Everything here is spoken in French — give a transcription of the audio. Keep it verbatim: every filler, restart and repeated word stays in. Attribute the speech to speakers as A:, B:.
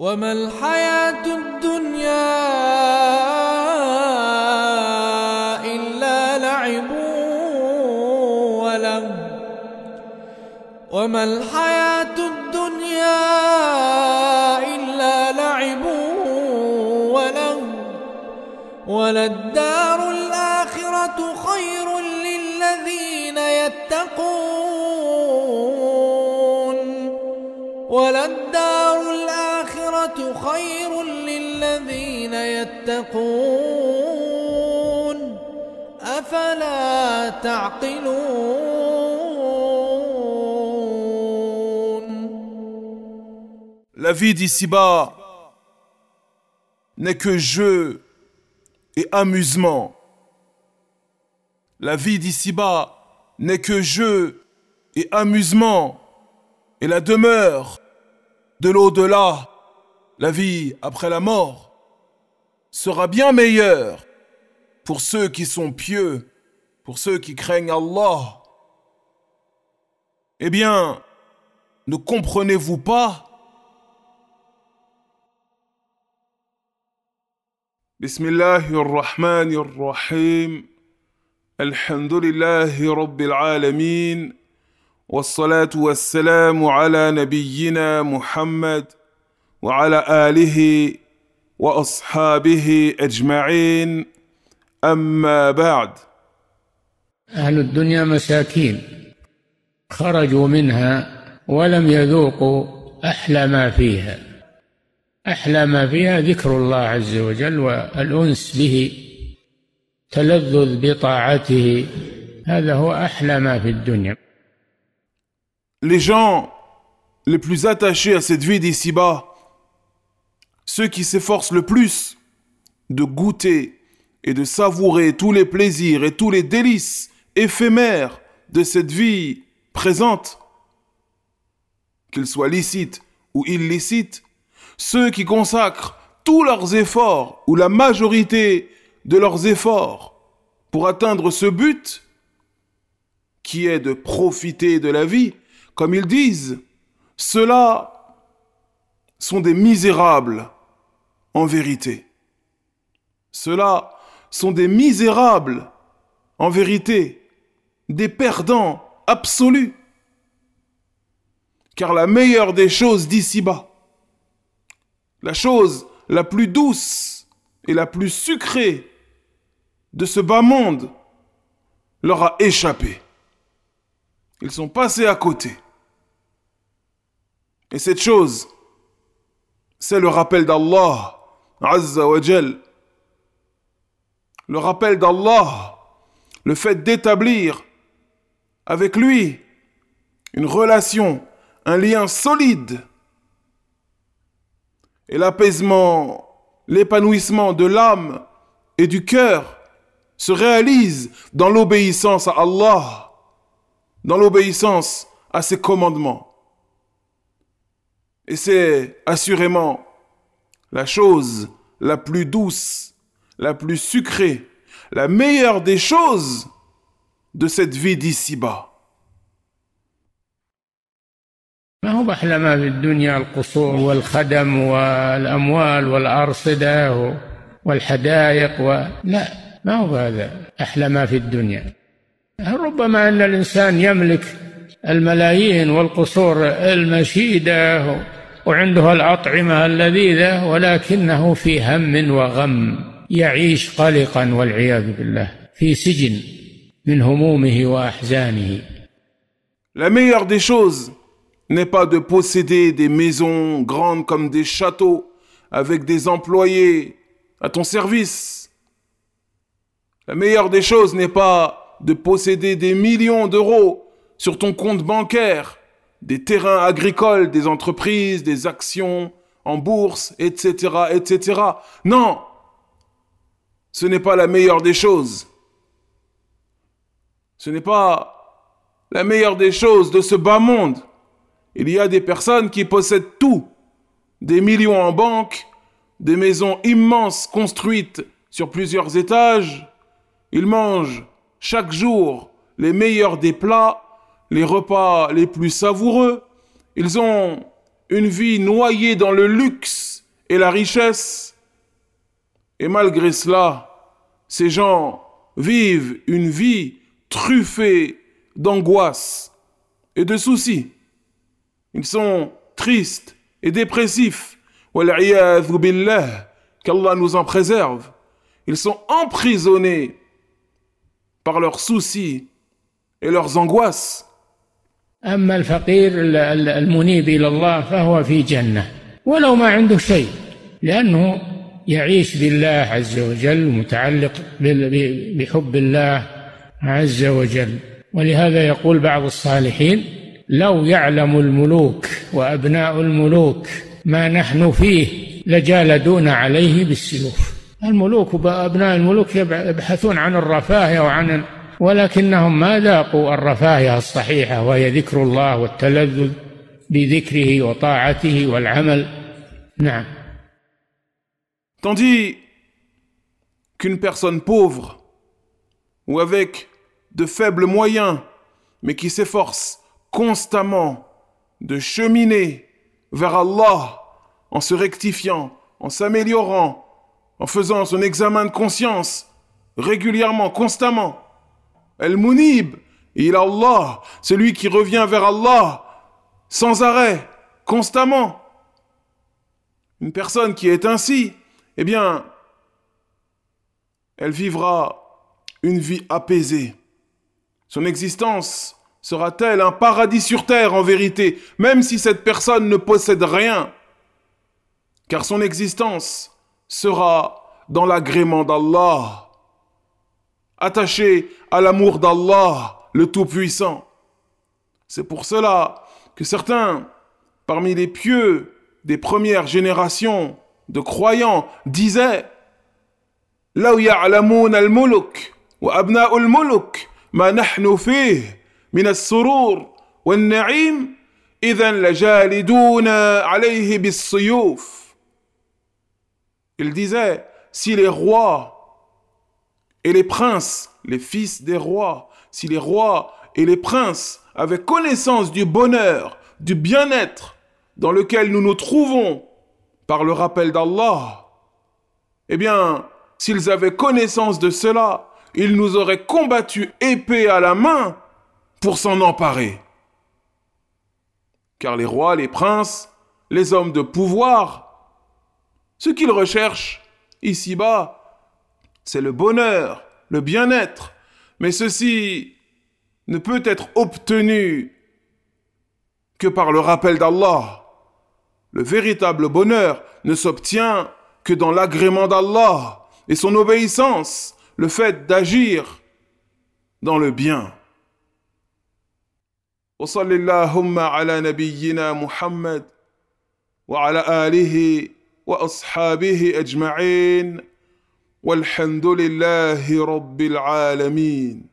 A: وما الحياة الدنيا إلا لعب ولهو وما الحياة الدنيا إلا لعب ولهو وللدار الآخرة خير للذين يتقون وللدار الآخرة خير للذين يتقون أفلا تعقلون.
B: La vie d'ici-bas n'est que jeu et amusement. La vie d'ici-bas n'est que jeu et amusement. Et la demeure de l'au-delà, la vie après la mort, sera bien meilleure pour ceux qui sont pieux, pour ceux qui craignent Allah. Eh bien, ne comprenez-vous pas? Bismillahirrahmanirrahim. Alhamdulillahi Rabbil Alameen. والصلاة والسلام على نبينا محمد وعلى آله وأصحابه أجمعين أما بعد.
C: أهل الدنيا مساكين خرجوا منها ولم يذوقوا أحلى ما فيها. أحلى ما فيها ذكر الله عز وجل والأنس به، تلذذ بطاعته، هذا هو أحلى ما في الدنيا.
B: Les gens les plus attachés à cette vie d'ici-bas, ceux qui s'efforcent le plus de goûter et de savourer tous les plaisirs et tous les délices éphémères de cette vie présente, qu'ils soient licites ou illicites, ceux qui consacrent tous leurs efforts ou la majorité de leurs efforts pour atteindre ce but qui est de profiter de la vie, comme ils disent, ceux-là sont des misérables en vérité. Ceux-là sont des misérables en vérité, des perdants absolus. Car la meilleure des choses d'ici-bas, la chose la plus douce et la plus sucrée de ce bas monde, leur a échappé. Ils sont passés à côté. Et cette chose, c'est le rappel d'Allah, Azza wa Jal. Le rappel d'Allah, le fait d'établir avec lui une relation, un lien solide. Et l'apaisement, l'épanouissement de l'âme et du cœur se réalise dans l'obéissance à Allah, dans l'obéissance à ses commandements. Et c'est assurément la chose la plus douce, la plus sucrée, la meilleure des choses de cette vie d'ici-bas.
C: ما هو أحلى ما في الدنيا القصور والخدم والأموال والأرصدة والحدائق و... لا، ما هو هذا أحلى ما في الدنيا. ربما أن الإنسان يملك الملايين والقصور المشيدة وعنده الأطعمة اللذيذة، ولكنه في هم وغم، يعيش قلقا والعياذ بالله في سجن من همومه وأحزانه.
B: La meilleure des choses n'est pas de posséder des maisons grandes comme des châteaux avec des employés à ton service. La meilleure des choses n'est pas de posséder des millions d'euros sur ton compte bancaire, des terrains agricoles, des entreprises, des actions en bourse, et cetera, et cetera. Non, ce n'est pas la meilleure des choses. Ce n'est pas la meilleure des choses de ce bas monde. Il y a des personnes qui possèdent tout, des millions en banque, des maisons immenses construites sur plusieurs étages. Ils mangent chaque jour les meilleurs des plats, les repas les plus savoureux. Ils ont une vie noyée dans le luxe et la richesse. Et malgré cela, ces gens vivent une vie truffée d'angoisse et de soucis. Ils sont tristes et dépressifs. Wal'iyadhu billah, qu'Allah nous en préserve. Ils sont emprisonnés par leurs soucis et leurs angoisses.
C: أما الفقير المنيب إلى الله فهو في جنة ولو ما عنده شيء، لأنه يعيش بالله عز وجل متعلق بحب الله عز وجل. ولهذا يقول بعض الصالحين: لو يعلم الملوك وأبناء الملوك ما نحن فيه لجالدونا عليه بالسيوف. الملوك وأبناء الملوك يبحثون عن الرفاهية وعن ولكنهم ما ذاقوا الرفاهية الصحيحة، وهي ذكر الله والتلذذ بذكره وطاعته والعمل. نعم.
B: Tandis qu'une personne pauvre ou avec de faibles moyens, mais qui s'efforce constamment de cheminer vers Allah en se rectifiant, en s'améliorant, en faisant son examen de conscience régulièrement, constamment. Al-Munib, il a Allah, celui qui revient vers Allah sans arrêt, constamment. Une personne qui est ainsi, eh bien, elle vivra une vie apaisée. Son existence sera-t-elle un paradis sur terre en vérité, même si cette personne ne possède rien, car son existence sera dans l'agrément d'Allah, attachée à l'amour d'Allah, le Tout-Puissant. C'est pour cela que certains, parmi les pieux des premières générations de croyants, disaient: لو يعلمون الملك وأبناء الملك ما نحن فيه من السرور والنعيم إذن لجالدون عليه بالسيوف. Il disait: si les rois et les princes, les fils des rois, si les rois et les princes avaient connaissance du bonheur, du bien-être dans lequel nous nous trouvons par le rappel d'Allah, eh bien, s'ils avaient connaissance de cela, ils nous auraient combattu épée à la main pour s'en emparer. Car les rois, les princes, les hommes de pouvoir, ce qu'ils recherchent ici-bas, c'est le bonheur, le bien-être. Mais ceci ne peut être obtenu que par le rappel d'Allah. Le véritable bonheur ne s'obtient que dans l'agrément d'Allah et son obéissance, le fait d'agir dans le bien. Wa sallallahu ala nabiyyina Muhammad wa ala alihi wa ashabihi ajma'in walhamdulillahi rabbil alamin.